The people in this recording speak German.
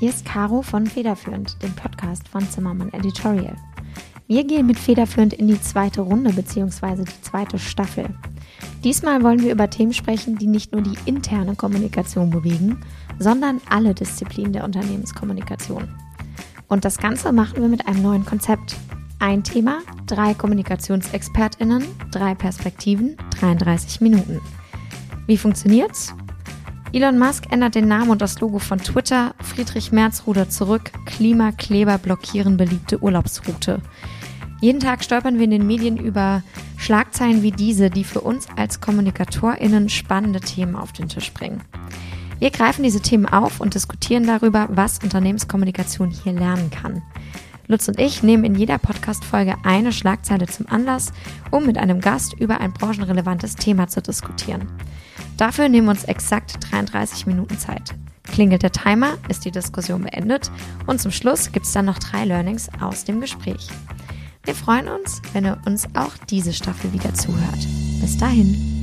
hier ist Caro von Federführend, dem Podcast von Zimmermann Editorial. Wir gehen mit Federführend in die zweite Runde bzw. die zweite Staffel. Diesmal wollen wir über Themen sprechen, die nicht nur die interne Kommunikation bewegen, sondern alle Disziplinen der Unternehmenskommunikation. Und das Ganze machen wir mit einem neuen Konzept. Ein Thema, 3 KommunikationsexpertInnen, 3 Perspektiven, 33 Minuten. Wie funktioniert's? Elon Musk ändert den Namen und das Logo von Twitter, Friedrich Merz rudert zurück, Klimakleber blockieren beliebte Urlaubsroute. Jeden Tag stolpern wir in den Medien über Schlagzeilen wie diese, die für uns als KommunikatorInnen spannende Themen auf den Tisch bringen. Wir greifen diese Themen auf und diskutieren darüber, was Unternehmenskommunikation hier lernen kann. Lutz und ich nehmen in jeder Podcast-Folge eine Schlagzeile zum Anlass, um mit einem Gast über ein branchenrelevantes Thema zu diskutieren. Dafür nehmen wir uns exakt 33 Minuten Zeit. Klingelt der Timer, ist die Diskussion beendet und zum Schluss gibt es dann noch 3 Learnings aus dem Gespräch. Wir freuen uns, wenn ihr uns auch diese Staffel wieder zuhört. Bis dahin.